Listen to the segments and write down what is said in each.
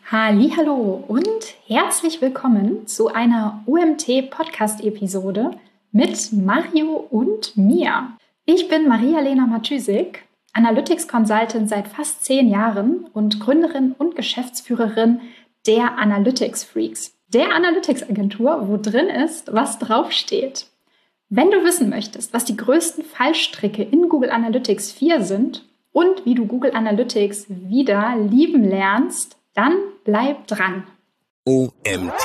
Hallihallo und herzlich willkommen zu einer OMT-Podcast-Episode mit Mario und mir. Ich bin Maria-Lena Matysik, Analytics Consultant seit fast 10 Jahren und Gründerin und Geschäftsführerin der Analytics Freaks, der Analytics-Agentur, wo drin ist, was draufsteht. Wenn du wissen möchtest, was die größten Fallstricke in Google Analytics 4 sind und wie du Google Analytics wieder lieben lernst, dann bleib dran. OMT.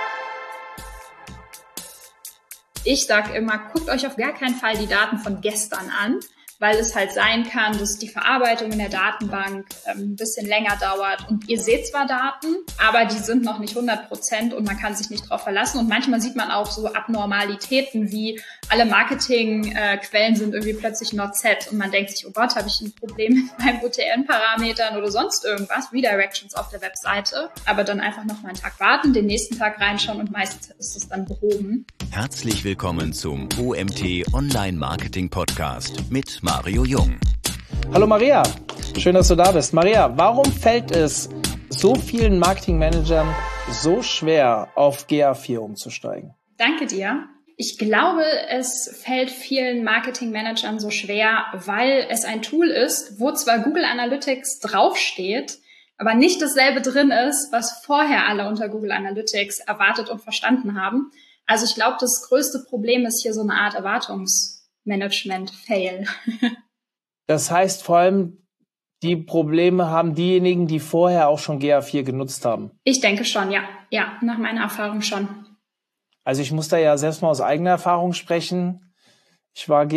Ich sage immer, guckt euch auf gar keinen Fall die Daten von gestern an, weil es halt sein kann, dass die Verarbeitung in der Datenbank ein bisschen länger dauert. Und ihr seht zwar Daten, aber die sind noch nicht 100% und man kann sich nicht drauf verlassen. Und manchmal sieht man auch so Abnormalitäten wie alle Marketingquellen sind irgendwie plötzlich not set und man denkt sich, oh Gott, habe ich ein Problem mit meinen UTM-Parametern oder sonst irgendwas, Redirections auf der Webseite. Aber dann einfach noch mal einen Tag warten, den nächsten Tag reinschauen und meistens ist es dann behoben. Herzlich willkommen zum OMT Online Marketing Podcast mit Mario Jung. Hallo Maria, schön, dass du da bist. Maria, warum fällt es so vielen Marketingmanagern so schwer, auf GA4 umzusteigen? Danke dir. Ich glaube, es fällt vielen Marketingmanagern so schwer, weil es ein Tool ist, wo zwar Google Analytics draufsteht, aber nicht dasselbe drin ist, was vorher alle unter Google Analytics erwartet und verstanden haben. Also ich glaube, das größte Problem ist hier so eine Art Erwartungsmanagement-Fail. Das heißt vor allem, die Probleme haben diejenigen, die vorher auch schon GA4 genutzt haben. Ich denke schon, ja. Ja, nach meiner Erfahrung schon. Also ich muss da ja selbst mal aus eigener Erfahrung sprechen. Ich war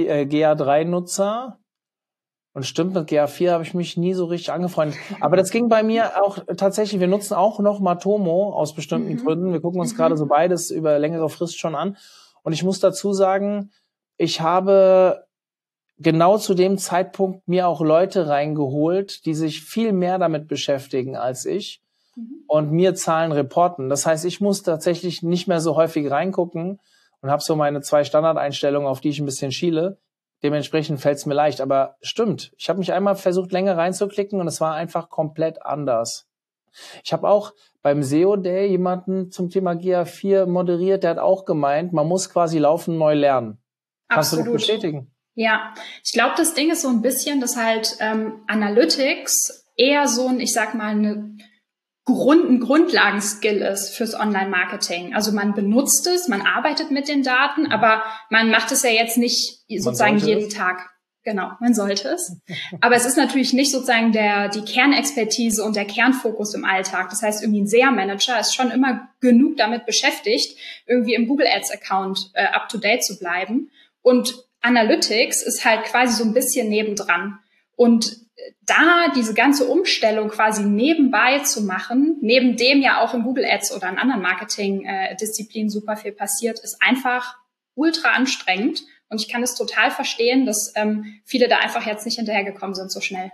GA3-Nutzer und stimmt, mit GA4 habe ich mich nie so richtig angefreundet. Aber das ging bei mir auch tatsächlich, wir nutzen auch noch Matomo aus bestimmten Gründen. Wir gucken uns gerade so beides über längere Frist schon an. Und ich muss dazu sagen, ich habe genau zu dem Zeitpunkt mir auch Leute reingeholt, die sich viel mehr damit beschäftigen als ich und mir Zahlen reporten. Das heißt, ich muss tatsächlich nicht mehr so häufig reingucken und habe so meine 2 Standardeinstellungen, auf die ich ein bisschen schiele. Dementsprechend fällt es mir leicht. Aber stimmt, ich habe mich einmal versucht, länger reinzuklicken und es war einfach komplett anders. Ich habe auch beim SEO Day jemanden zum Thema GA4 moderiert, der hat auch gemeint, man muss quasi laufend neu lernen. Kannst du das bestätigen? Ja, ich glaube, das Ding ist so ein bisschen, dass halt Analytics eher so ein, ich sag mal, ein Grundlagenskill ist fürs Online-Marketing. Also man benutzt es, man arbeitet mit den Daten, aber man macht es ja jetzt nicht sozusagen jeden Tag. Genau, man sollte es. Aber es ist natürlich nicht sozusagen die Kernexpertise und der Kernfokus im Alltag. Das heißt, irgendwie ein SEA-Manager ist schon immer genug damit beschäftigt, irgendwie im Google Ads-Account up-to-date zu bleiben. Und Analytics ist halt quasi so ein bisschen nebendran. Und da diese ganze Umstellung quasi nebenbei zu machen, neben dem ja auch in Google Ads oder in anderen Marketing-Disziplinen super viel passiert, ist einfach ultra anstrengend. Und ich kann es total verstehen, dass viele da einfach jetzt nicht hinterhergekommen sind so schnell.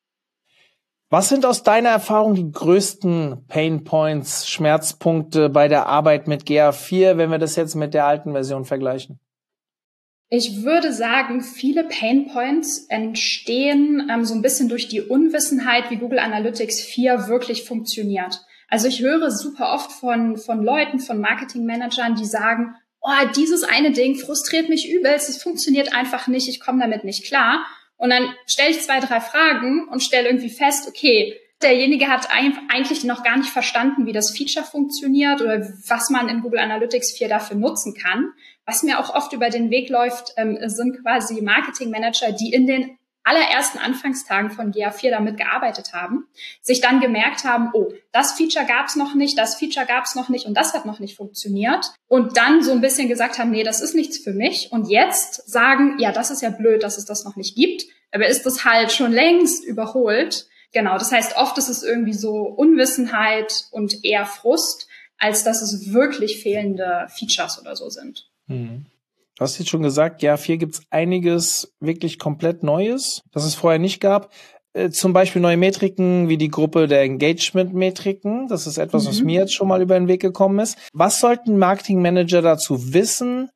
Was sind aus deiner Erfahrung die größten Painpoints, Schmerzpunkte bei der Arbeit mit GA4, wenn wir das jetzt mit der alten Version vergleichen? Ich würde sagen, viele Painpoints entstehen so ein bisschen durch die Unwissenheit, wie Google Analytics 4 wirklich funktioniert. Also ich höre super oft von Leuten, von Marketingmanagern, die sagen, oh, dieses eine Ding frustriert mich übelst, es funktioniert einfach nicht, ich komme damit nicht klar. Und dann stelle ich 2, 3 Fragen und stelle irgendwie fest, okay, derjenige hat eigentlich noch gar nicht verstanden, wie das Feature funktioniert oder was man in Google Analytics 4 dafür nutzen kann. Was mir auch oft über den Weg läuft, sind quasi Marketingmanager, die in den allerersten Anfangstagen von GA4 damit gearbeitet haben, sich dann gemerkt haben, oh, das Feature gab's noch nicht, das Feature gab's noch nicht und das hat noch nicht funktioniert. Und dann so ein bisschen gesagt haben, nee, das ist nichts für mich. Und jetzt sagen, ja, das ist ja blöd, dass es das noch nicht gibt. Aber ist das halt schon längst überholt. Genau, das heißt, oft ist es irgendwie so Unwissenheit und eher Frust, als dass es wirklich fehlende Features oder so sind. Du hast jetzt schon gesagt, GA4 gibt's einiges wirklich komplett Neues, das es vorher nicht gab. Zum Beispiel neue Metriken wie die Gruppe der Engagement-Metriken. Das ist etwas, was mir jetzt schon mal über den Weg gekommen ist. Was sollten Marketingmanager dazu wissen,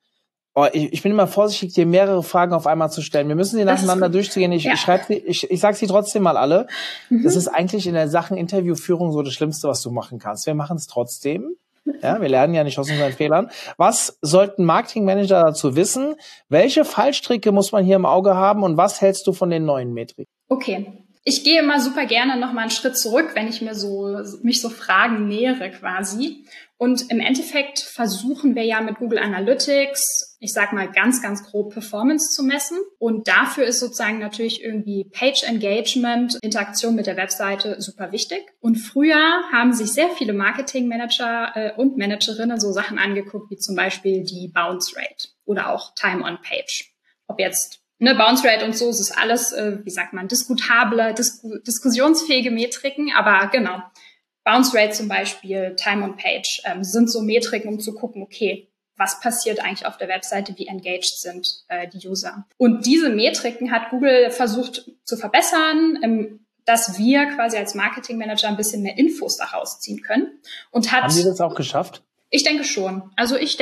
Ich bin immer vorsichtig, dir mehrere Fragen auf einmal zu stellen. Wir müssen sie nacheinander durchzugehen. Ich sag sie trotzdem mal alle. Das ist eigentlich in der Sachen Interviewführung so das Schlimmste, was du machen kannst. Wir machen es trotzdem. Ja, wir lernen ja nicht aus unseren Fehlern. Was sollten Marketingmanager dazu wissen? Welche Fallstricke muss man hier im Auge haben und was hältst du von den neuen Metriken? Okay. Ich gehe immer super gerne noch mal einen Schritt zurück, wenn ich mich so Fragen nähere quasi. Und im Endeffekt versuchen wir ja mit Google Analytics, ich sag mal ganz, ganz grob Performance zu messen. Und dafür ist sozusagen natürlich irgendwie Page Engagement, Interaktion mit der Webseite super wichtig. Und früher haben sich sehr viele Marketingmanager und Managerinnen so Sachen angeguckt, wie zum Beispiel die Bounce Rate oder auch Time on Page. Ob jetzt Bounce Rate und so, es ist alles, diskutable, diskussionsfähige Metriken, aber genau. Bounce Rate zum Beispiel, Time on Page, sind so Metriken, um zu gucken, okay, was passiert eigentlich auf der Webseite, wie engaged sind die User. Und diese Metriken hat Google versucht zu verbessern, dass wir quasi als Marketingmanager ein bisschen mehr Infos daraus ziehen können. Haben die das auch geschafft? Ich denke schon.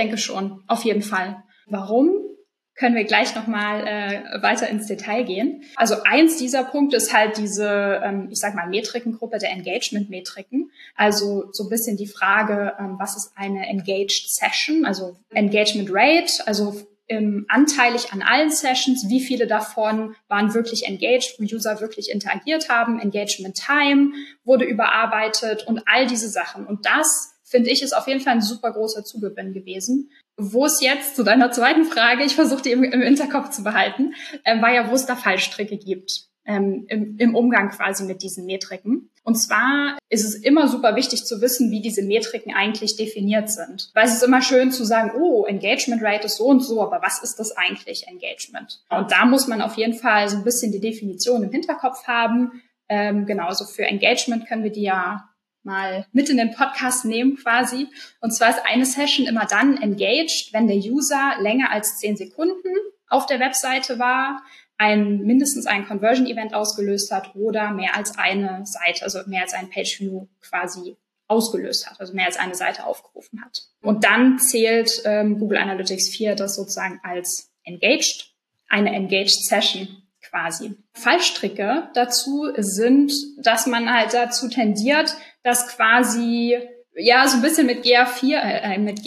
Auf jeden Fall. Warum? Können wir gleich nochmal weiter ins Detail gehen. Also eins dieser Punkte ist halt diese, Metrikengruppe der Engagement-Metriken. Also so ein bisschen die Frage, was ist eine Engaged Session, also Engagement Rate, also anteilig an allen Sessions, wie viele davon waren wirklich engaged, wo User wirklich interagiert haben, Engagement Time wurde überarbeitet und all diese Sachen. Und das, finde ich, ist auf jeden Fall ein super großer Zugewinn gewesen. Wo es jetzt, zu deiner zweiten Frage, ich versuche die im Hinterkopf zu behalten, war ja, wo es da Fallstricke gibt im Umgang quasi mit diesen Metriken. Und zwar ist es immer super wichtig zu wissen, wie diese Metriken eigentlich definiert sind. Weil es ist immer schön zu sagen, oh, Engagement Rate ist so und so, aber was ist das eigentlich, Engagement? Und da muss man auf jeden Fall so ein bisschen die Definition im Hinterkopf haben. Also für Engagement können wir die ja mal mit in den Podcast nehmen quasi. Und zwar ist eine Session immer dann engaged, wenn der User länger als 10 Sekunden auf der Webseite war, mindestens ein Conversion-Event ausgelöst hat oder mehr als eine Seite, also mehr als ein Page-View quasi ausgelöst hat, also mehr als eine Seite aufgerufen hat. Und dann zählt Google Analytics 4 das sozusagen als engaged, eine engaged Session quasi. Fallstricke dazu sind, dass man halt dazu tendiert, dass quasi so ein bisschen mit GA4 mit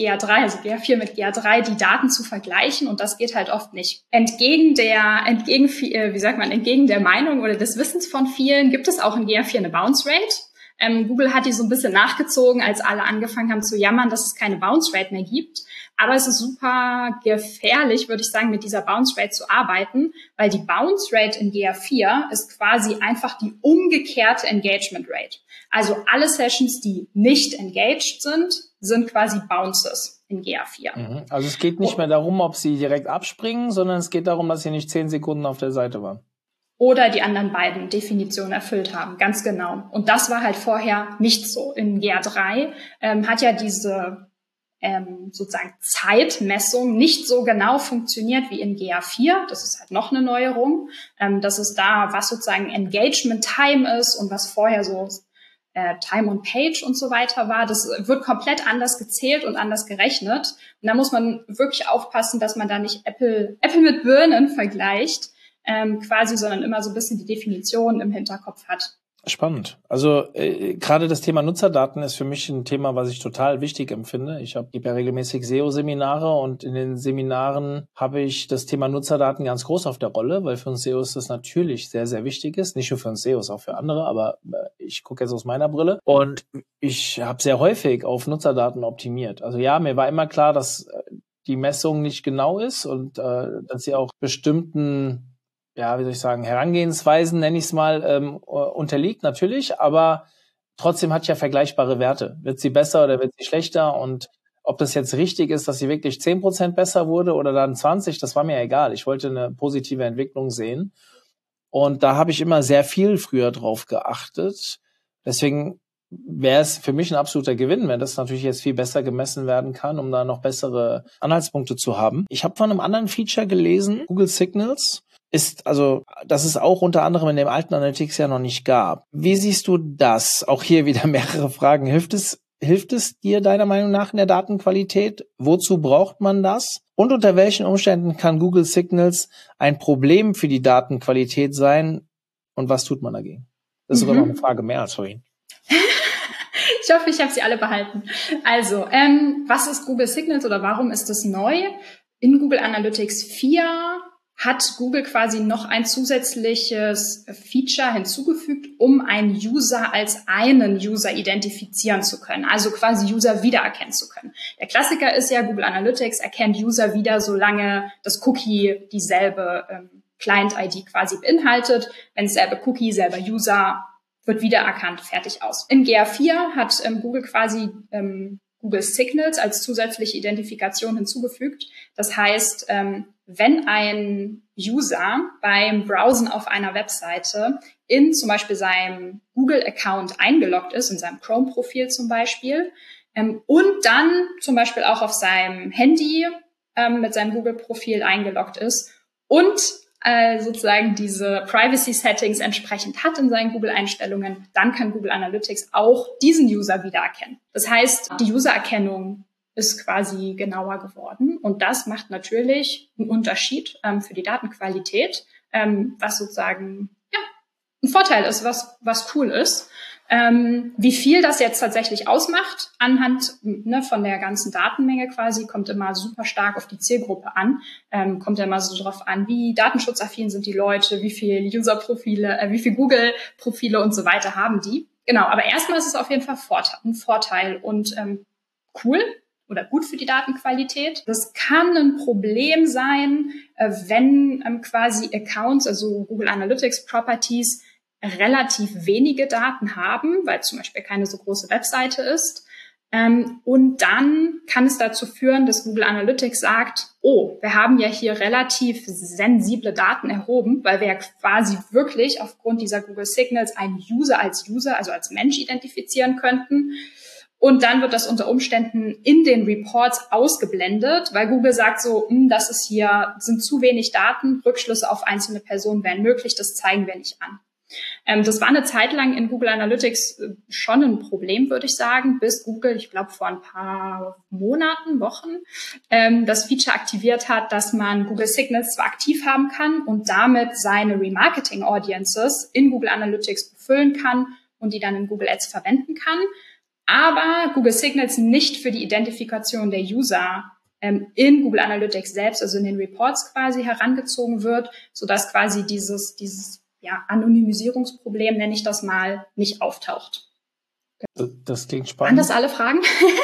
GA3 die Daten zu vergleichen, und das geht halt oft nicht. Entgegen der Meinung oder des Wissens von vielen gibt es auch in GA4 eine Bounce Rate. Google hat die so ein bisschen nachgezogen, als alle angefangen haben zu jammern, dass es keine Bounce Rate mehr gibt. Aber es ist super gefährlich, würde ich sagen, mit dieser Bounce Rate zu arbeiten, weil die Bounce Rate in GA4 ist quasi einfach die umgekehrte Engagement Rate. Also alle Sessions, die nicht engaged sind quasi Bounces in GA4. Also es geht nicht mehr darum, ob sie direkt abspringen, sondern es geht darum, dass sie nicht 10 Sekunden auf der Seite waren. Oder die anderen beiden Definitionen erfüllt haben, ganz genau. Und das war halt vorher nicht so. In GA3 hat ja diese sozusagen Zeitmessung nicht so genau funktioniert wie in GA4. Das ist halt noch eine Neuerung. Das ist da, was sozusagen Engagement Time ist und was vorher so Time on Page und so weiter war. Das wird komplett anders gezählt und anders gerechnet. Und da muss man wirklich aufpassen, dass man da nicht Äpfel mit Birnen vergleicht, quasi, sondern immer so ein bisschen die Definition im Hinterkopf hat. Spannend. Also gerade das Thema Nutzerdaten ist für mich ein Thema, was ich total wichtig empfinde. Ich gebe ja regelmäßig SEO-Seminare und in den Seminaren habe ich das Thema Nutzerdaten ganz groß auf der Rolle, weil für uns SEOs das natürlich sehr, sehr wichtig ist. Nicht nur für uns SEOs, auch für andere, aber ich gucke jetzt aus meiner Brille. Und ich habe sehr häufig auf Nutzerdaten optimiert. Also ja, mir war immer klar, dass die Messung nicht genau ist und dass sie auch bestimmten Herangehensweisen, nenne ich es mal, unterliegt natürlich, aber trotzdem hat ja vergleichbare Werte. Wird sie besser oder wird sie schlechter? Und ob das jetzt richtig ist, dass sie wirklich 10% besser wurde oder dann 20, das war mir egal. Ich wollte eine positive Entwicklung sehen. Und da habe ich immer sehr viel früher drauf geachtet. Deswegen wäre es für mich ein absoluter Gewinn, wenn das natürlich jetzt viel besser gemessen werden kann, um da noch bessere Anhaltspunkte zu haben. Ich habe von einem anderen Feature gelesen, Google Signals. Das es auch unter anderem in dem alten Analytics ja noch nicht gab. Wie siehst du das? Auch hier wieder mehrere Fragen. Hilft es hilft es dir deiner Meinung nach in der Datenqualität? Wozu braucht man das? Und unter welchen Umständen kann Google Signals ein Problem für die Datenqualität sein? Und was tut man dagegen? Das ist sogar noch eine Frage mehr als vorhin. Ich hoffe, ich habe sie alle behalten. Also, was ist Google Signals oder warum ist es neu? In Google Analytics 4 hat Google quasi noch ein zusätzliches Feature hinzugefügt, um einen User als einen User identifizieren zu können, also quasi User wiedererkennen zu können. Der Klassiker ist ja, Google Analytics erkennt User wieder, solange das Cookie dieselbe Client-ID quasi beinhaltet. Wenn dasselbe Cookie, selber User, wird wiedererkannt, fertig aus. In GA4 hat Google quasi Google Signals als zusätzliche Identifikation hinzugefügt. Das heißt, wenn ein User beim Browsen auf einer Webseite in zum Beispiel seinem Google-Account eingeloggt ist, in seinem Chrome-Profil zum Beispiel, und dann zum Beispiel auch auf seinem Handy mit seinem Google-Profil eingeloggt ist und sozusagen diese Privacy-Settings entsprechend hat in seinen Google-Einstellungen, dann kann Google Analytics auch diesen User wiedererkennen. Das heißt, die Usererkennung ist quasi genauer geworden und das macht natürlich einen Unterschied für die Datenqualität, was sozusagen ja ein Vorteil ist, was cool ist. Wie viel das jetzt tatsächlich ausmacht anhand von der ganzen Datenmenge quasi, kommt immer super stark auf die Zielgruppe an. Kommt ja immer so drauf an, wie datenschutzaffin sind die Leute, wie viel User-Profile, wie viel Google-Profile und so weiter haben die. Genau, aber erstmal ist es auf jeden Fall ein Vorteil und cool oder gut für die Datenqualität. Das kann ein Problem sein, wenn quasi Accounts, also Google Analytics Properties, relativ wenige Daten haben, weil zum Beispiel keine so große Webseite ist. Und dann kann es dazu führen, dass Google Analytics sagt, oh, wir haben ja hier relativ sensible Daten erhoben, weil wir ja quasi wirklich aufgrund dieser Google Signals einen User, also als Mensch identifizieren könnten. Und dann wird das unter Umständen in den Reports ausgeblendet, weil Google sagt so, das ist hier, sind zu wenig Daten, Rückschlüsse auf einzelne Personen wären möglich, das zeigen wir nicht an. Das war eine Zeit lang in Google Analytics schon ein Problem, würde ich sagen, bis Google, ich glaube vor ein paar Monaten, Wochen, das Feature aktiviert hat, dass man Google Signals zwar aktiv haben kann und damit seine Remarketing Audiences in Google Analytics befüllen kann und die dann in Google Ads verwenden kann, aber Google Signals nicht für die Identifikation der User in Google Analytics selbst, also in den Reports quasi herangezogen wird, sodass quasi dieses Anonymisierungsproblem, nenne ich das mal, nicht auftaucht. Das klingt spannend. Waren das alle Fragen?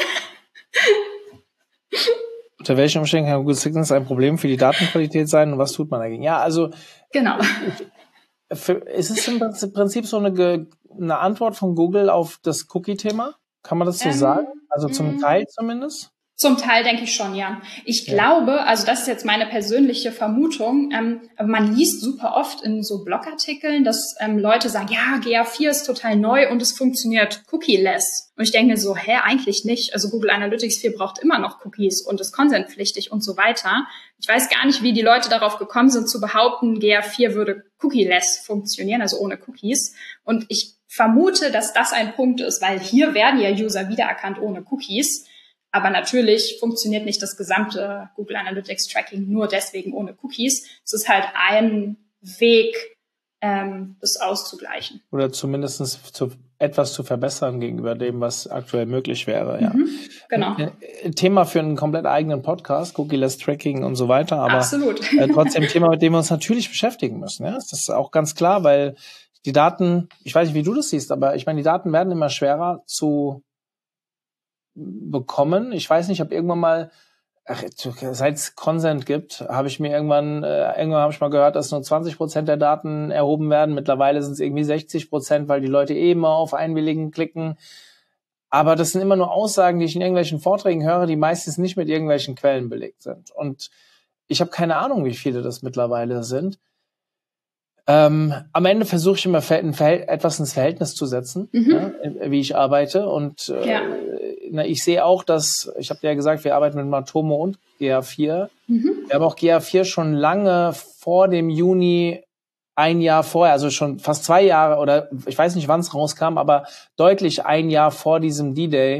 Unter welchen Umständen kann Google Signals ein Problem für die Datenqualität sein und was tut man dagegen? Ja, also genau. Ist es im Prinzip so eine Antwort von Google auf das Cookie-Thema? Kann man das so sagen? Also zum Teil zumindest? Zum Teil denke ich schon, ja. Ich glaube, also das ist jetzt meine persönliche Vermutung, man liest super oft in so Blogartikeln, dass Leute sagen, ja, GA4 ist total neu und es funktioniert cookie-less. Und ich denke mir so, eigentlich nicht. Also Google Analytics 4 braucht immer noch Cookies und ist consentpflichtig und so weiter. Ich weiß gar nicht, wie die Leute darauf gekommen sind, zu behaupten, GA4 würde cookie-less funktionieren, also ohne Cookies. Und ich vermute, dass das ein Punkt ist, weil hier werden ja User wiedererkannt ohne Cookies. Aber natürlich funktioniert nicht das gesamte Google Analytics Tracking nur deswegen ohne Cookies. Es ist halt ein Weg, das auszugleichen. Oder zumindest etwas zu verbessern gegenüber dem, was aktuell möglich wäre. Ja. Genau. Thema für einen komplett eigenen Podcast, Cookie-less Tracking und so weiter. Aber absolut. Trotzdem ein Thema, mit dem wir uns natürlich beschäftigen müssen. Ja? Das ist auch ganz klar, weil die Daten, ich weiß nicht, wie du das siehst, aber ich meine, die Daten werden immer schwerer zu bekommen. Ich weiß nicht, ob irgendwann mal, seit es Consent gibt, habe ich mir irgendwann habe ich mal gehört, dass nur 20% der Daten erhoben werden. Mittlerweile sind es irgendwie 60%, weil die Leute immer auf Einwilligen klicken. Aber das sind immer nur Aussagen, die ich in irgendwelchen Vorträgen höre, die meistens nicht mit irgendwelchen Quellen belegt sind. Und ich habe keine Ahnung, wie viele das mittlerweile sind. Am Ende versuche ich immer etwas ins Verhältnis zu setzen, wie ich arbeite. Und ich sehe auch, ich habe dir ja gesagt, wir arbeiten mit Matomo und GA4. Wir haben auch GA4 schon lange vor dem Juni, ein Jahr vorher, also schon fast 2 Jahre oder ich weiß nicht, wann es rauskam, aber deutlich ein Jahr vor diesem D-Day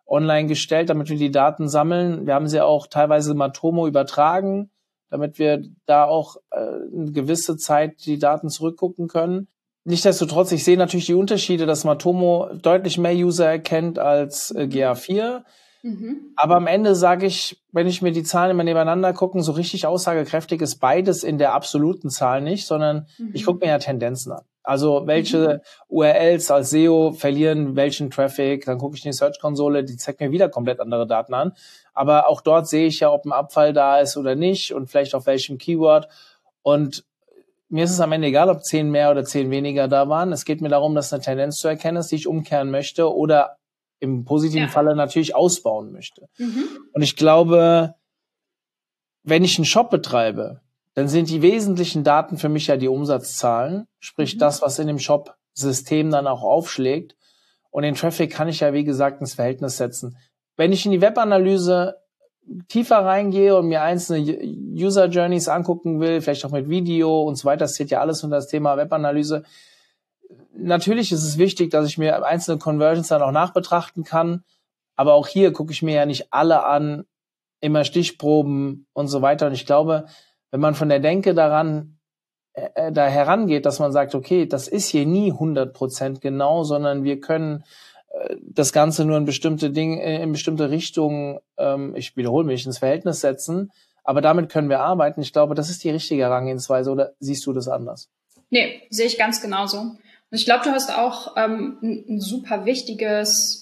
online gestellt, damit wir die Daten sammeln. Wir haben sie auch teilweise Matomo übertragen, damit wir da auch eine gewisse Zeit die Daten zurückgucken können. Nichtsdestotrotz, ich sehe natürlich die Unterschiede, dass Matomo deutlich mehr User erkennt als GA4. Aber am Ende sage ich, wenn ich mir die Zahlen immer nebeneinander gucke, so richtig aussagekräftig ist beides in der absoluten Zahl nicht, sondern ich gucke mir ja Tendenzen an. Also welche URLs als SEO verlieren welchen Traffic, dann gucke ich in die Search-Konsole, die zeigt mir wieder komplett andere Daten an. Aber auch dort sehe ich ja, ob ein Abfall da ist oder nicht und vielleicht auf welchem Keyword. Und mir ist es am Ende egal, ob 10 mehr oder 10 weniger da waren. Es geht mir darum, dass eine Tendenz zu erkennen ist, die ich umkehren möchte oder im positiven Falle natürlich ausbauen möchte. Und ich glaube, wenn ich einen Shop betreibe, dann sind die wesentlichen Daten für mich ja die Umsatzzahlen, sprich das, was in dem Shop-System dann auch aufschlägt. Und den Traffic kann ich ja, wie gesagt, ins Verhältnis setzen. Wenn ich in die Webanalyse tiefer reingehe und mir einzelne User-Journeys angucken will, vielleicht auch mit Video und so weiter, das zählt ja alles unter das Thema Webanalyse. Natürlich ist es wichtig, dass ich mir einzelne Conversions dann auch nachbetrachten kann, aber auch hier gucke ich mir ja nicht alle an, immer Stichproben und so weiter. Und ich glaube, wenn man von der Denke da herangeht, dass man sagt, okay, das ist hier nie 100% genau, sondern wir können das Ganze nur in bestimmte Dinge, in bestimmte Richtungen, ich wiederhole mich, ins Verhältnis setzen, aber damit können wir arbeiten. Ich glaube, das ist die richtige Herangehensweise, oder siehst du das anders? Nee, sehe ich ganz genauso. Und ich glaube, du hast auch eine super wichtige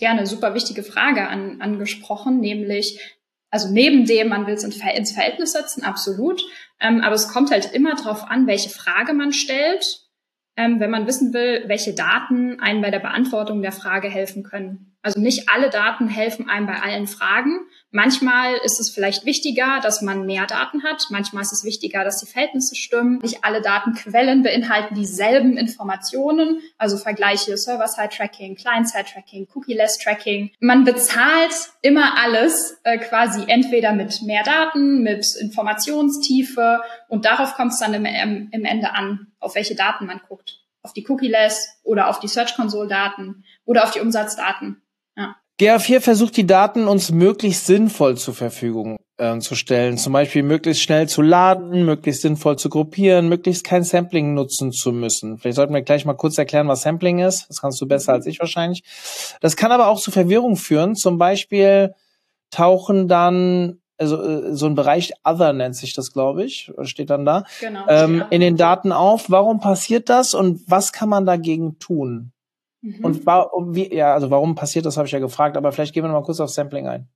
Frage angesprochen, nämlich, also neben dem, man will es ins Verhältnis setzen, absolut, aber es kommt halt immer drauf an, welche Frage man stellt, wenn man wissen will, welche Daten einem bei der Beantwortung der Frage helfen können. Also nicht alle Daten helfen einem bei allen Fragen. Manchmal ist es vielleicht wichtiger, dass man mehr Daten hat. Manchmal ist es wichtiger, dass die Verhältnisse stimmen. Nicht alle Datenquellen beinhalten dieselben Informationen. Also Vergleiche Server-Side-Tracking, Client-Side-Tracking, Cookie-less-Tracking. Man bezahlt immer alles quasi entweder mit mehr Daten, mit Informationstiefe. Und darauf kommt es dann im Ende an, auf welche Daten man guckt. Auf die Cookie-less oder auf die Search-Console-Daten oder auf die Umsatzdaten. Ja. GA4 versucht die Daten uns möglichst sinnvoll zur Verfügung zu stellen. Zum Beispiel möglichst schnell zu laden, möglichst sinnvoll zu gruppieren, möglichst kein Sampling nutzen zu müssen. Vielleicht sollten wir gleich mal kurz erklären, was Sampling ist. Das kannst du besser als ich wahrscheinlich. Das kann aber auch zu Verwirrung führen. Zum Beispiel tauchen dann, also so ein Bereich Other nennt sich das, glaube ich, steht dann da, Genau, in den Daten auf. Warum passiert das und was kann man dagegen tun? Und warum passiert das, habe ich ja gefragt, aber vielleicht gehen wir noch mal kurz auf Sampling ein.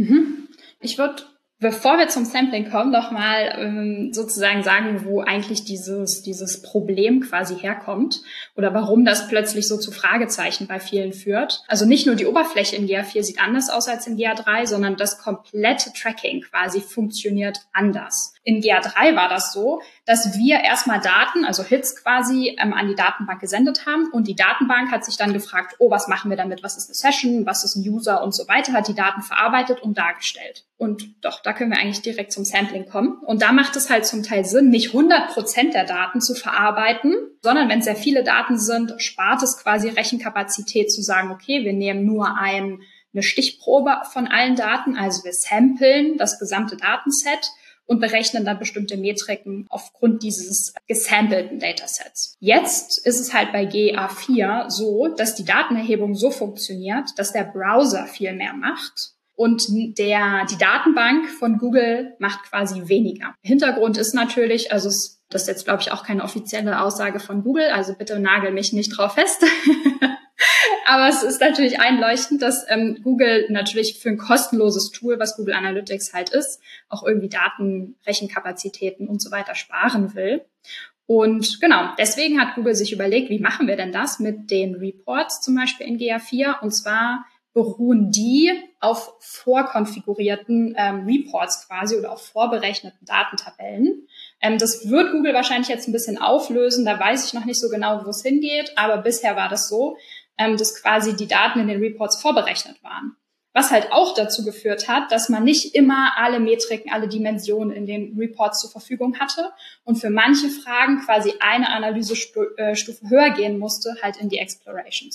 Ich würde, bevor wir zum Sampling kommen, noch mal sozusagen sagen, wo eigentlich dieses Problem quasi herkommt oder warum das plötzlich so zu Fragezeichen bei vielen führt. Also nicht nur die Oberfläche in GA4 sieht anders aus als in GA3, sondern das komplette Tracking quasi funktioniert anders. In GA3 war das so, dass wir erstmal Daten, also Hits quasi, an die Datenbank gesendet haben und die Datenbank hat sich dann gefragt, was machen wir damit, was ist eine Session, was ist ein User und so weiter, hat die Daten verarbeitet und dargestellt. Und doch, da können wir eigentlich direkt zum Sampling kommen. Und da macht es halt zum Teil Sinn, nicht 100% der Daten zu verarbeiten, sondern wenn es sehr viele Daten sind, spart es quasi Rechenkapazität zu sagen, okay, wir nehmen nur eine Stichprobe von allen Daten, also wir samplen das gesamte Datenset und berechnen dann bestimmte Metriken aufgrund dieses gesampelten Datasets. Jetzt ist es halt bei GA4 so, dass die Datenerhebung so funktioniert, dass der Browser viel mehr macht und die Datenbank von Google macht quasi weniger. Hintergrund ist natürlich, das ist jetzt, glaube ich, auch keine offizielle Aussage von Google, also bitte nagel mich nicht drauf fest. Aber es ist natürlich einleuchtend, dass Google natürlich für ein kostenloses Tool, was Google Analytics halt ist, auch irgendwie Daten, Rechenkapazitäten und so weiter sparen will. Und genau, deswegen hat Google sich überlegt, wie machen wir denn das mit den Reports zum Beispiel in GA4? Und zwar beruhen die auf vorkonfigurierten Reports quasi oder auf vorberechneten Datentabellen. Das wird Google wahrscheinlich jetzt ein bisschen auflösen, da weiß ich noch nicht so genau, wo es hingeht, aber bisher war das so, dass quasi die Daten in den Reports vorberechnet waren. Was halt auch dazu geführt hat, dass man nicht immer alle Metriken, alle Dimensionen in den Reports zur Verfügung hatte und für manche Fragen quasi eine Analysestufe höher gehen musste, halt in die Explorations.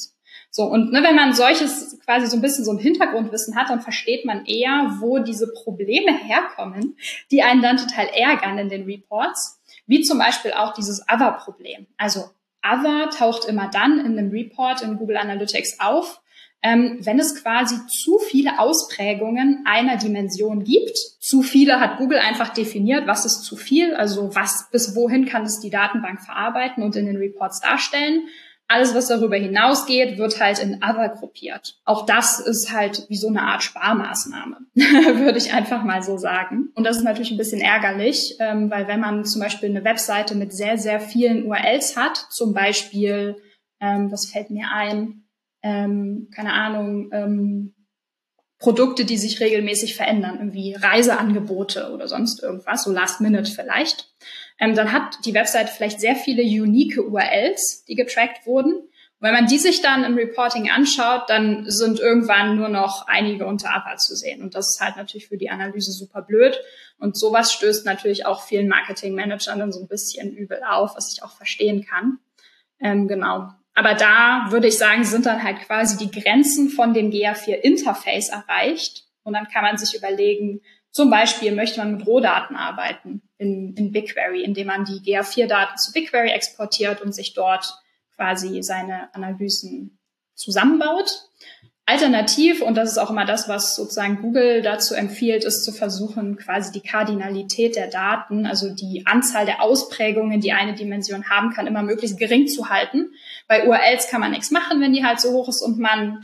So, und wenn man solches quasi so ein bisschen so ein Hintergrundwissen hat, dann versteht man eher, wo diese Probleme herkommen, die einen dann total ärgern in den Reports, wie zum Beispiel auch dieses Other-Problem. Also Other taucht immer dann in einem Report in Google Analytics auf, wenn es quasi zu viele Ausprägungen einer Dimension gibt. Zu viele hat Google einfach definiert, was ist zu viel, also was bis wohin kann es die Datenbank verarbeiten und in den Reports darstellen. Alles, was darüber hinausgeht, wird halt in Other gruppiert. Auch das ist halt wie so eine Art Sparmaßnahme, würde ich einfach mal so sagen. Und das ist natürlich ein bisschen ärgerlich, weil wenn man zum Beispiel eine Webseite mit sehr, sehr vielen URLs hat, zum Beispiel, was fällt mir ein, keine Ahnung, Produkte, die sich regelmäßig verändern, irgendwie Reiseangebote oder sonst irgendwas, so Last Minute vielleicht, dann hat die Website vielleicht sehr viele unique URLs, die getrackt wurden. Und wenn man die sich dann im Reporting anschaut, dann sind irgendwann nur noch einige unter Other zu sehen. Und das ist halt natürlich für die Analyse super blöd. Und sowas stößt natürlich auch vielen Marketingmanagern dann so ein bisschen übel auf, was ich auch verstehen kann. Genau. Aber da würde ich sagen, sind dann halt quasi die Grenzen von dem GA4-Interface erreicht. Und dann kann man sich überlegen, zum Beispiel möchte man mit Rohdaten arbeiten in BigQuery, indem man die GA4-Daten zu BigQuery exportiert und sich dort quasi seine Analysen zusammenbaut. Alternativ, und das ist auch immer das, was sozusagen Google dazu empfiehlt, ist zu versuchen, quasi die Kardinalität der Daten, also die Anzahl der Ausprägungen, die eine Dimension haben kann, immer möglichst gering zu halten. Bei URLs kann man nichts machen, wenn die halt so hoch ist und man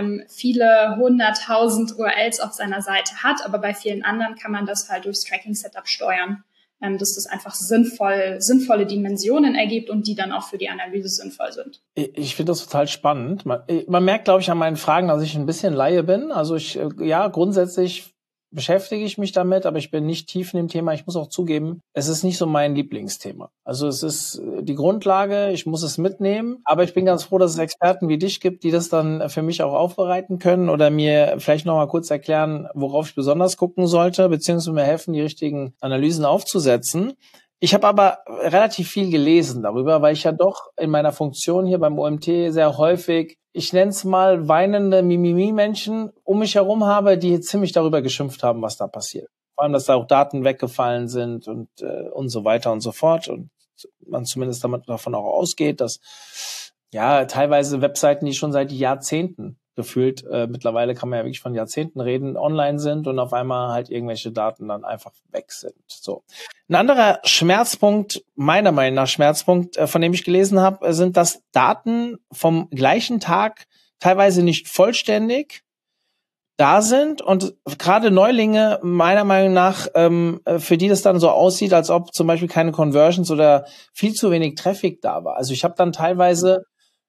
viele 100.000 URLs auf seiner Seite hat, aber bei vielen anderen kann man das halt durchs Tracking-Setup steuern, dass das einfach sinnvolle Dimensionen ergibt und die dann auch für die Analyse sinnvoll sind. Ich finde das total spannend. Man merkt, glaube ich, an meinen Fragen, dass ich ein bisschen Laie bin. Also grundsätzlich beschäftige ich mich damit, aber ich bin nicht tief in dem Thema. Ich muss auch zugeben, es ist nicht so mein Lieblingsthema. Also es ist die Grundlage, ich muss es mitnehmen, aber ich bin ganz froh, dass es Experten wie dich gibt, die das dann für mich auch aufbereiten können oder mir vielleicht noch mal kurz erklären, worauf ich besonders gucken sollte, beziehungsweise mir helfen, die richtigen Analysen aufzusetzen. Ich habe aber relativ viel gelesen darüber, weil ich ja doch in meiner Funktion hier beim OMT sehr häufig, ich nenne es mal, weinende Mimimi-Menschen um mich herum habe, die ziemlich darüber geschimpft haben, was da passiert. Vor allem, dass da auch Daten weggefallen sind und so weiter und so fort. Und man zumindest davon auch ausgeht, dass ja teilweise Webseiten, die schon seit Jahrzehnten gefühlt, mittlerweile kann man ja wirklich von Jahrzehnten reden, online sind und auf einmal halt irgendwelche Daten dann einfach weg sind. So. Ein anderer Schmerzpunkt, meiner Meinung nach Schmerzpunkt, von dem ich gelesen habe, sind, dass Daten vom gleichen Tag teilweise nicht vollständig da sind und gerade Neulinge meiner Meinung nach, für die das dann so aussieht, als ob zum Beispiel keine Conversions oder viel zu wenig Traffic da war. Also ich habe dann teilweise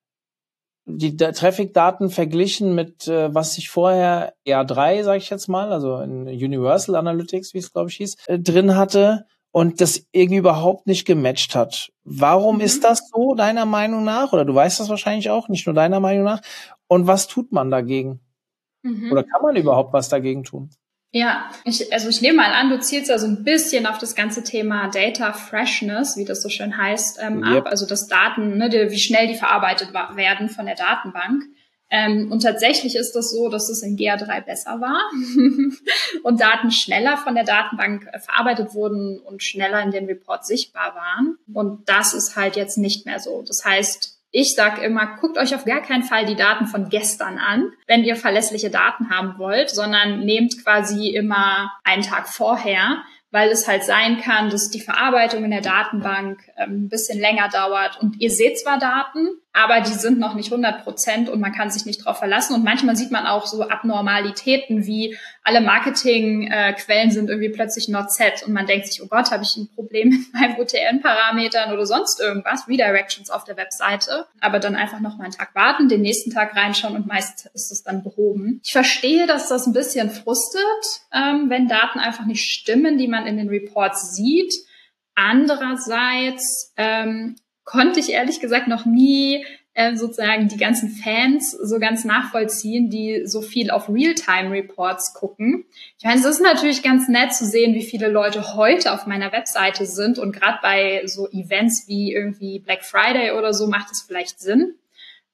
die Traffic-Daten verglichen mit, was ich vorher R3, sage ich jetzt mal, also in Universal Analytics, wie es glaube ich hieß, drin hatte und das irgendwie überhaupt nicht gematcht hat. Warum ist das so, deiner Meinung nach? Oder du weißt das wahrscheinlich auch, nicht nur deiner Meinung nach. Und was tut man dagegen? Oder kann man überhaupt was dagegen tun? Ja, ich nehme mal an, du zielst ja so ein bisschen auf das ganze Thema Data Freshness, wie das so schön heißt, ab. Also dass Daten, wie schnell die verarbeitet werden von der Datenbank. Und tatsächlich ist das so, dass es in GA3 besser war und Daten schneller von der Datenbank verarbeitet wurden und schneller in den Reports sichtbar waren. Und das ist halt jetzt nicht mehr so. Das heißt, ich sage immer, guckt euch auf gar keinen Fall die Daten von gestern an, wenn ihr verlässliche Daten haben wollt, sondern nehmt quasi immer einen Tag vorher, weil es halt sein kann, dass die Verarbeitung in der Datenbank ein bisschen länger dauert. Und ihr seht zwar Daten, aber die sind noch nicht 100% und man kann sich nicht drauf verlassen. Und manchmal sieht man auch so Abnormalitäten wie alle Marketingquellen sind irgendwie plötzlich not set und man denkt sich, oh Gott, habe ich ein Problem mit meinen UTM-Parametern oder sonst irgendwas, Redirections auf der Webseite. Aber dann einfach noch mal einen Tag warten, den nächsten Tag reinschauen und meist ist es dann behoben. Ich verstehe, dass das ein bisschen frustet, wenn Daten einfach nicht stimmen, die man in den Reports sieht. Andererseits konnte ich ehrlich gesagt noch nie sozusagen die ganzen Fans so ganz nachvollziehen, die so viel auf Realtime-Reports gucken. Ich meine, es ist natürlich ganz nett zu sehen, wie viele Leute heute auf meiner Webseite sind und gerade bei so Events wie irgendwie Black Friday oder so macht es vielleicht Sinn.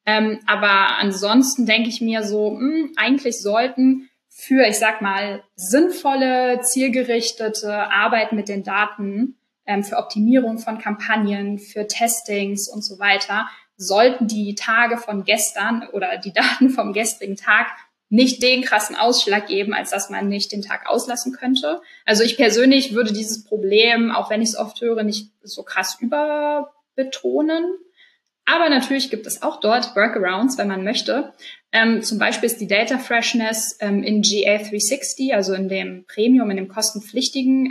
Aber ansonsten denke ich mir so, eigentlich sollten für, ich sag mal, sinnvolle, zielgerichtete Arbeit mit den Daten, für Optimierung von Kampagnen, für Testings und so weiter, sollten die Tage von gestern oder die Daten vom gestrigen Tag nicht den krassen Ausschlag geben, als dass man nicht den Tag auslassen könnte. Also ich persönlich würde dieses Problem, auch wenn ich es oft höre, nicht so krass überbetonen. Aber natürlich gibt es auch dort Workarounds, wenn man möchte. Zum Beispiel ist die Data Freshness in GA360, also in dem Premium, in der kostenpflichtigen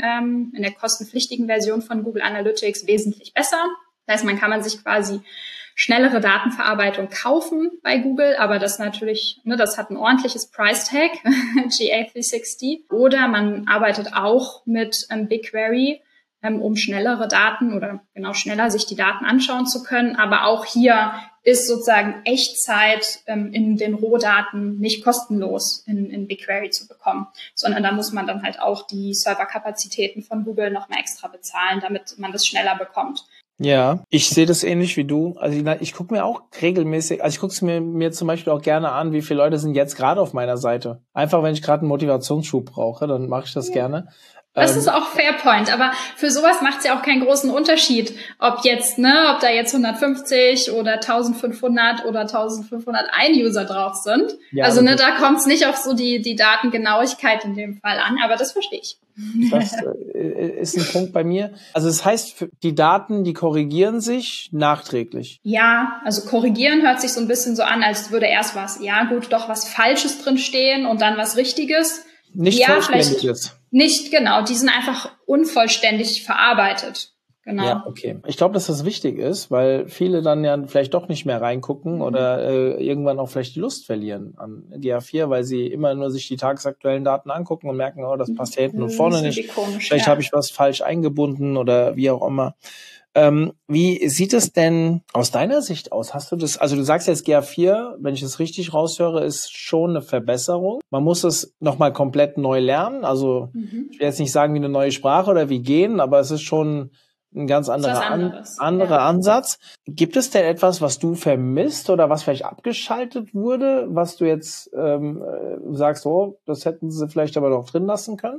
Version von Google Analytics wesentlich besser. Das heißt, man kann sich quasi schnellere Datenverarbeitung kaufen bei Google, aber das natürlich, das hat ein ordentliches Price Tag, GA360. Oder man arbeitet auch mit BigQuery, um schnellere Daten oder genau schneller sich die Daten anschauen zu können. Aber auch hier ist sozusagen Echtzeit in den Rohdaten nicht kostenlos in BigQuery zu bekommen, sondern da muss man dann halt auch die Serverkapazitäten von Google nochmal extra bezahlen, damit man das schneller bekommt. Ja, ich sehe das ähnlich wie du. Also ich gucke mir auch regelmäßig, also ich gucke es mir zum Beispiel auch gerne an, wie viele Leute sind jetzt gerade auf meiner Seite. Einfach, wenn ich gerade einen Motivationsschub brauche, dann mache ich das gerne. Das ist auch Fairpoint, aber für sowas macht es ja auch keinen großen Unterschied, ob da jetzt 150 oder 1500 oder 1501 User drauf sind. Ja, also da kommt es nicht auf so die Datengenauigkeit in dem Fall an, aber das verstehe ich. Das ist ein Punkt bei mir. Also das heißt, die Daten, die korrigieren sich nachträglich. Ja, also korrigieren hört sich so ein bisschen so an, als würde erst was Falsches drin stehen und dann was Richtiges. Nicht vollständiges. Nicht, genau. Die sind einfach unvollständig verarbeitet. Genau. Ja, okay. Ich glaube, dass das wichtig ist, weil viele dann ja vielleicht doch nicht mehr reingucken oder irgendwann auch vielleicht die Lust verlieren an GA4, weil sie immer nur sich die tagesaktuellen Daten angucken und merken, das passt ja hinten und vorne nicht. Vielleicht habe ich was falsch eingebunden oder wie auch immer. Wie sieht es denn aus deiner Sicht aus? Hast du das, also du sagst jetzt GA4, wenn ich es richtig raushöre, ist schon eine Verbesserung. Man muss es nochmal komplett neu lernen. Also ich will jetzt nicht sagen wie eine neue Sprache oder wie gehen, aber es ist schon ein ganz anderer Ansatz. Gibt es denn etwas, was du vermisst oder was vielleicht abgeschaltet wurde, was du jetzt sagst, das hätten sie vielleicht aber noch drin lassen können?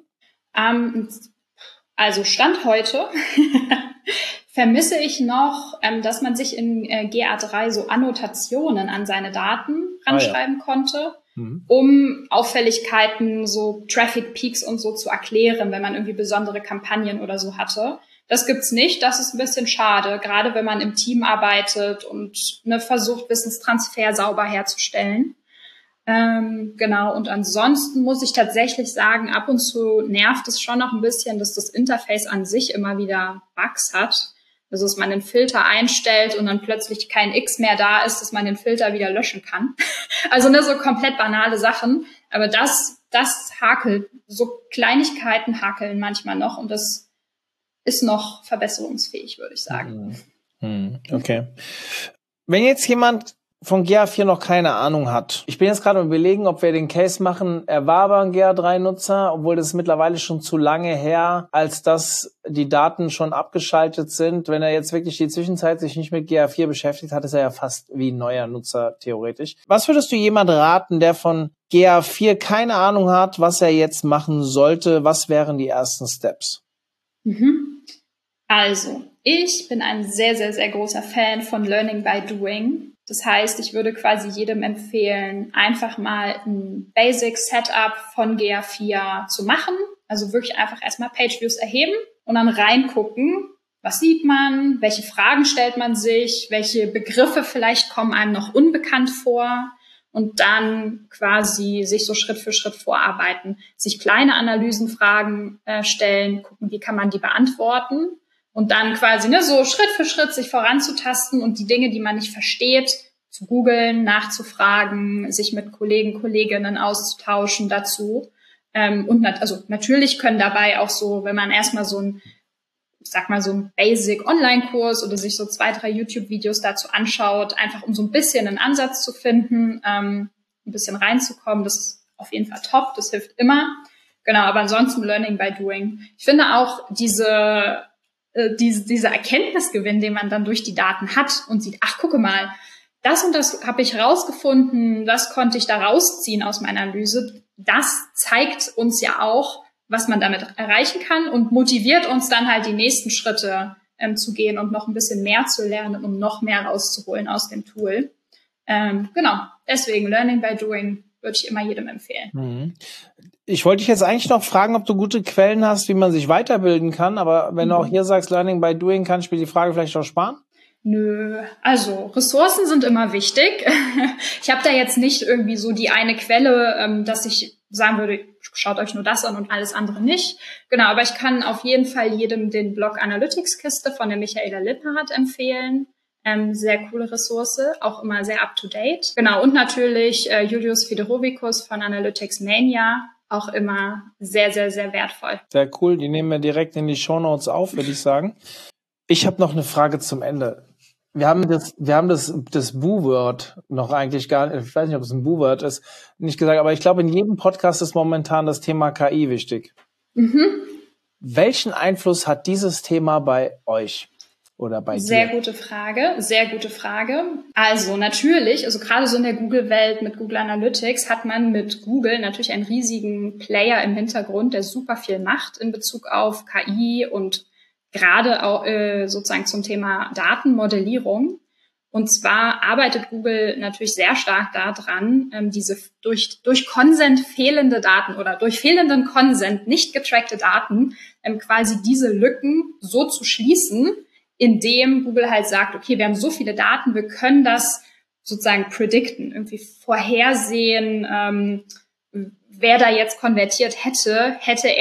Also Stand heute vermisse ich noch, dass man sich in GA3 so Annotationen an seine Daten ranschreiben konnte, um Auffälligkeiten, so Traffic Peaks und so zu erklären, wenn man irgendwie besondere Kampagnen oder so hatte. Das gibt's nicht, das ist ein bisschen schade, gerade wenn man im Team arbeitet und versucht, Wissenstransfer sauber herzustellen. Genau, und ansonsten muss ich tatsächlich sagen, ab und zu nervt es schon noch ein bisschen, dass das Interface an sich immer wieder Bugs hat. Also, dass man den Filter einstellt und dann plötzlich kein X mehr da ist, dass man den Filter wieder löschen kann. Also, so komplett banale Sachen. Aber das hakelt. So Kleinigkeiten hakeln manchmal noch und das ist noch verbesserungsfähig, würde ich sagen. Okay. Wenn jetzt jemand von GA4 noch keine Ahnung hat. Ich bin jetzt gerade überlegen, ob wir den Case machen, er war aber ein GA3-Nutzer, obwohl das mittlerweile schon zu lange her, als dass die Daten schon abgeschaltet sind. Wenn er jetzt wirklich die Zwischenzeit sich nicht mit GA4 beschäftigt hat, ist er ja fast wie ein neuer Nutzer theoretisch. Was würdest du jemand raten, der von GA4 keine Ahnung hat, was er jetzt machen sollte? Was wären die ersten Steps? Also, ich bin ein sehr, sehr, sehr großer Fan von Learning by Doing. Das heißt, ich würde quasi jedem empfehlen, einfach mal ein Basic Setup von GA4 zu machen. Also wirklich einfach erstmal Pageviews erheben und dann reingucken, was sieht man, welche Fragen stellt man sich, welche Begriffe vielleicht kommen einem noch unbekannt vor und dann quasi sich so Schritt für Schritt vorarbeiten, sich kleine Analysenfragen stellen, gucken, wie kann man die beantworten. Und dann quasi so Schritt für Schritt sich voranzutasten und die Dinge, die man nicht versteht, zu googeln, nachzufragen, sich mit Kollegen, Kolleginnen auszutauschen dazu. Und natürlich können dabei auch so, wenn man erstmal so ein Basic-Online-Kurs oder sich so 2-3 YouTube-Videos dazu anschaut, einfach um so ein bisschen einen Ansatz zu finden, ein bisschen reinzukommen, das ist auf jeden Fall top, das hilft immer. Genau, aber ansonsten Learning by Doing. Ich finde auch dieser Erkenntnisgewinn, den man dann durch die Daten hat und sieht, ach, gucke mal, das und das habe ich rausgefunden, das konnte ich da rausziehen aus meiner Analyse. Das zeigt uns ja auch, was man damit erreichen kann und motiviert uns dann halt die nächsten Schritte zu gehen und noch ein bisschen mehr zu lernen, um noch mehr rauszuholen aus dem Tool. Genau, deswegen Learning by Doing würde ich immer jedem empfehlen. Mhm. Ich wollte dich jetzt eigentlich noch fragen, ob du gute Quellen hast, wie man sich weiterbilden kann, aber wenn du auch hier sagst, Learning by Doing, kann ich mir die Frage vielleicht auch sparen? Nö, also Ressourcen sind immer wichtig. Ich habe da jetzt nicht irgendwie so die eine Quelle, dass ich sagen würde, schaut euch nur das an und alles andere nicht. Genau, aber ich kann auf jeden Fall jedem den Blog Analytics-Kiste von der Michaela Lipphardt empfehlen. Sehr coole Ressource, auch immer sehr up-to-date. Genau, und natürlich Julius Fedorovicus von Analytics Mania, auch immer sehr, sehr, sehr wertvoll. Sehr cool, die nehmen wir direkt in die Shownotes auf, würde ich sagen. Ich habe noch eine Frage zum Ende. Wir haben das Bu-Word noch eigentlich gar nicht, ich weiß nicht, ob es ein Bu-Word ist, nicht gesagt, aber ich glaube, in jedem Podcast ist momentan das Thema KI wichtig. Mhm. Welchen Einfluss hat dieses Thema bei euch? Oder bei dir? Sehr gute Frage, sehr gute Frage. Also natürlich, also gerade so in der Google-Welt mit Google Analytics hat man mit Google natürlich einen riesigen Player im Hintergrund, der super viel macht in Bezug auf KI und gerade auch sozusagen zum Thema Datenmodellierung. Und zwar arbeitet Google natürlich sehr stark daran, diese durch Consent fehlende Daten oder durch fehlenden Consent nicht getrackte Daten quasi diese Lücken so zu schließen, indem Google halt sagt, okay, wir haben so viele Daten, wir können das sozusagen predikten, irgendwie vorhersehen, wer da jetzt konvertiert hätte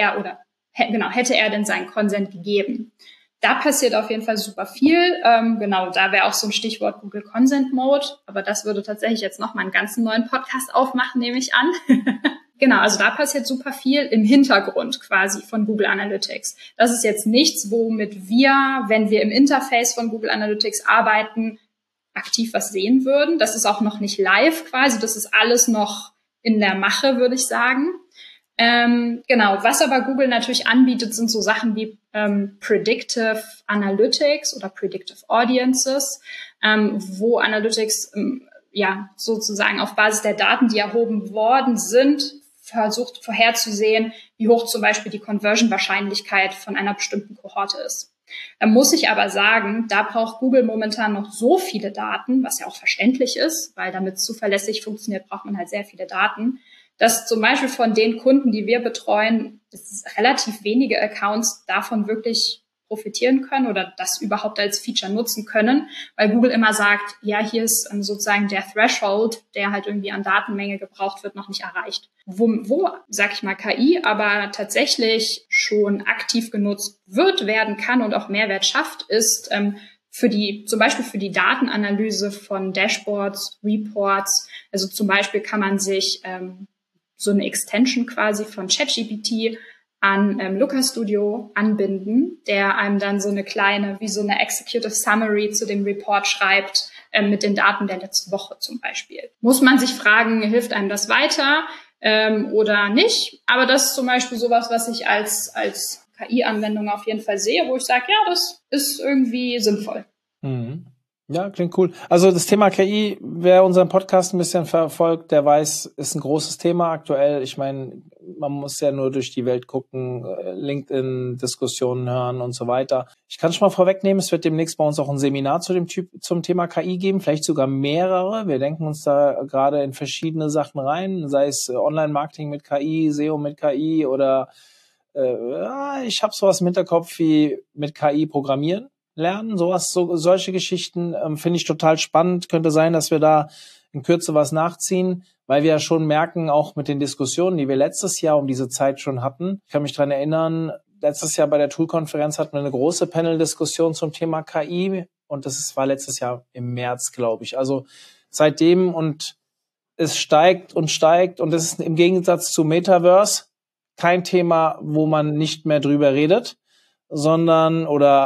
er denn seinen Consent gegeben. Da passiert auf jeden Fall super viel. Genau, da wäre auch so ein Stichwort Google Consent Mode, aber das würde tatsächlich jetzt nochmal einen ganzen neuen Podcast aufmachen, nehme ich an. Genau, also da passiert super viel im Hintergrund quasi von Google Analytics. Das ist jetzt nichts, womit wir, wenn wir im Interface von Google Analytics arbeiten, aktiv was sehen würden. Das ist auch noch nicht live quasi, das ist alles noch in der Mache, würde ich sagen. Genau, was aber Google natürlich anbietet, sind so Sachen wie Predictive Analytics oder Predictive Audiences, wo Analytics sozusagen auf Basis der Daten, die erhoben worden sind, versucht vorherzusehen, wie hoch zum Beispiel die Conversion-Wahrscheinlichkeit von einer bestimmten Kohorte ist. Da muss ich aber sagen, da braucht Google momentan noch so viele Daten, was ja auch verständlich ist, weil damit es zuverlässig funktioniert, braucht man halt sehr viele Daten, dass zum Beispiel von den Kunden, die wir betreuen, relativ wenige Accounts davon wirklich profitieren können oder das überhaupt als Feature nutzen können, weil Google immer sagt, ja, hier ist sozusagen der Threshold, der halt irgendwie an Datenmenge gebraucht wird, noch nicht erreicht. Wo sag ich mal, KI aber tatsächlich schon aktiv genutzt werden kann und auch Mehrwert schafft, ist zum Beispiel für die Datenanalyse von Dashboards, Reports. Also zum Beispiel kann man sich so eine Extension quasi von ChatGPT an Looker Studio anbinden, der einem dann so eine kleine, wie so eine Executive Summary zu dem Report schreibt, mit den Daten der letzten Woche zum Beispiel. Muss man sich fragen, hilft einem das weiter oder nicht? Aber das ist zum Beispiel sowas, was ich als KI-Anwendung auf jeden Fall sehe, wo ich sage, ja, das ist irgendwie sinnvoll. Mhm. Ja, klingt cool. Also das Thema KI, wer unseren Podcast ein bisschen verfolgt, der weiß, ist ein großes Thema aktuell. Ich meine, man muss ja nur durch die Welt gucken, LinkedIn-Diskussionen hören und so weiter. Ich kann schon mal vorwegnehmen, es wird demnächst bei uns auch ein Seminar zum Thema KI geben, vielleicht sogar mehrere. Wir denken uns da gerade in verschiedene Sachen rein, sei es Online-Marketing mit KI, SEO mit KI oder ich habe sowas im Hinterkopf wie mit KI programmieren lernen, solche Geschichten finde ich total spannend. Könnte sein, dass wir da in Kürze was nachziehen, weil wir ja schon merken, auch mit den Diskussionen, die wir letztes Jahr um diese Zeit schon hatten. Ich kann mich dran erinnern, letztes Jahr bei der Tool-Konferenz hatten wir eine große Panel-Diskussion zum Thema KI und war letztes Jahr im März, glaube ich. Also seitdem und es steigt und das ist im Gegensatz zu Metaverse kein Thema, wo man nicht mehr drüber redet, sondern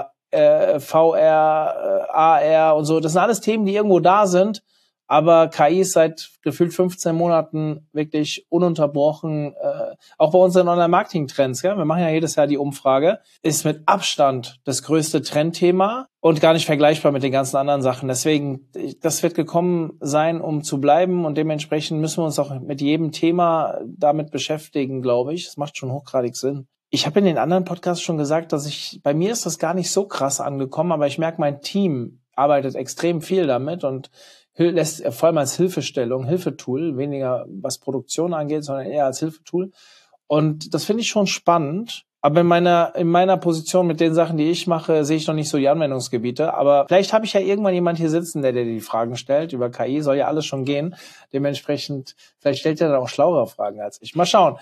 VR, AR und so, das sind alles Themen, die irgendwo da sind, aber KI ist seit gefühlt 15 Monaten wirklich ununterbrochen, auch bei unseren Online-Marketing-Trends, ja, wir machen ja jedes Jahr die Umfrage, ist mit Abstand das größte Trendthema und gar nicht vergleichbar mit den ganzen anderen Sachen. Deswegen, das wird gekommen sein, um zu bleiben und dementsprechend müssen wir uns auch mit jedem Thema damit beschäftigen, glaube ich. Das macht schon hochgradig Sinn. Ich habe in den anderen Podcasts schon gesagt, bei mir ist das gar nicht so krass angekommen, aber ich merke, mein Team arbeitet extrem viel damit und lässt vor allem als Hilfetool, weniger was Produktion angeht, sondern eher als Hilfetool. Und das finde ich schon spannend. Aber in meiner Position mit den Sachen, die ich mache, sehe ich noch nicht so die Anwendungsgebiete. Aber vielleicht habe ich ja irgendwann jemand hier sitzen, der die Fragen stellt. Über KI soll ja alles schon gehen. Dementsprechend, vielleicht stellt er dann auch schlauere Fragen als ich. Mal schauen.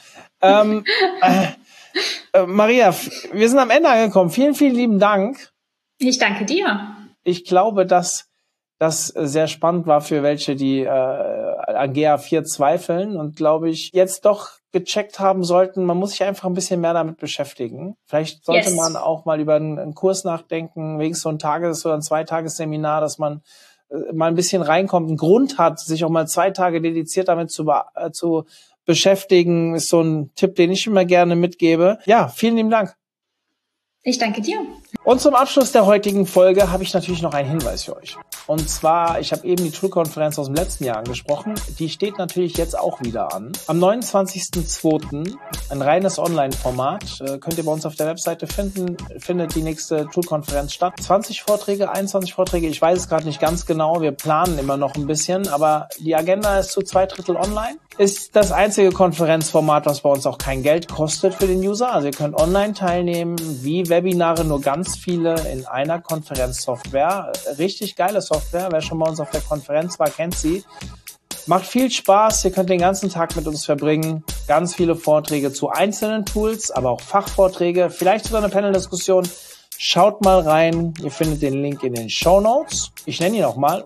Maria, wir sind am Ende angekommen. Vielen, vielen lieben Dank. Ich danke dir. Ich glaube, dass das sehr spannend war für welche, die an GA4 zweifeln und, glaube ich, jetzt doch gecheckt haben sollten, man muss sich einfach ein bisschen mehr damit beschäftigen. Vielleicht sollte man auch mal über einen Kurs nachdenken, wegen so ein Tages- oder ein Zweitagesseminar, dass man mal ein bisschen reinkommt, einen Grund hat, sich auch mal 2 Tage dediziert damit zu beschäftigen, ist so ein Tipp, den ich immer gerne mitgebe. Ja, vielen lieben Dank. Ich danke dir. Und zum Abschluss der heutigen Folge habe ich natürlich noch einen Hinweis für euch. Und zwar, ich habe eben die Tool-Konferenz aus dem letzten Jahr angesprochen. Die steht natürlich jetzt auch wieder an. Am 29.02. ein reines Online-Format. Könnt ihr bei uns auf der Webseite finden. Findet die nächste Tool-Konferenz statt. 20 Vorträge, 21 Vorträge. Ich weiß es gerade nicht ganz genau. Wir planen immer noch ein bisschen. Aber die Agenda ist zu 2/3 online. Ist das einzige Konferenzformat, was bei uns auch kein Geld kostet für den User. Also ihr könnt online teilnehmen, wie Webinare, nur ganz viele in einer Konferenzsoftware. Richtig geile Software. Wer schon bei uns auf der Konferenz war, kennt sie. Macht viel Spaß. Ihr könnt den ganzen Tag mit uns verbringen. Ganz viele Vorträge zu einzelnen Tools, aber auch Fachvorträge. Vielleicht sogar eine Panel-Diskussion. Schaut mal rein. Ihr findet den Link in den Shownotes. Ich nenne ihn nochmal,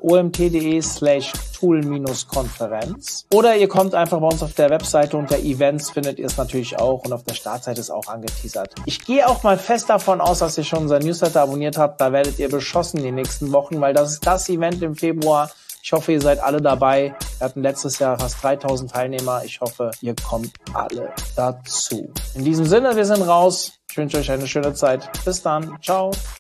omt.de/tool-Konferenz. Oder ihr kommt einfach bei uns auf der Webseite unter Events, findet ihr es natürlich auch und auf der Startseite ist auch angeteasert. Ich gehe auch mal fest davon aus, dass ihr schon unser Newsletter abonniert habt. Da werdet ihr beschossen die nächsten Wochen, weil das ist das Event im Februar. Ich hoffe, ihr seid alle dabei. Wir hatten letztes Jahr fast 3000 Teilnehmer. Ich hoffe, ihr kommt alle dazu. In diesem Sinne, wir sind raus. Ich wünsche euch eine schöne Zeit. Bis dann. Ciao.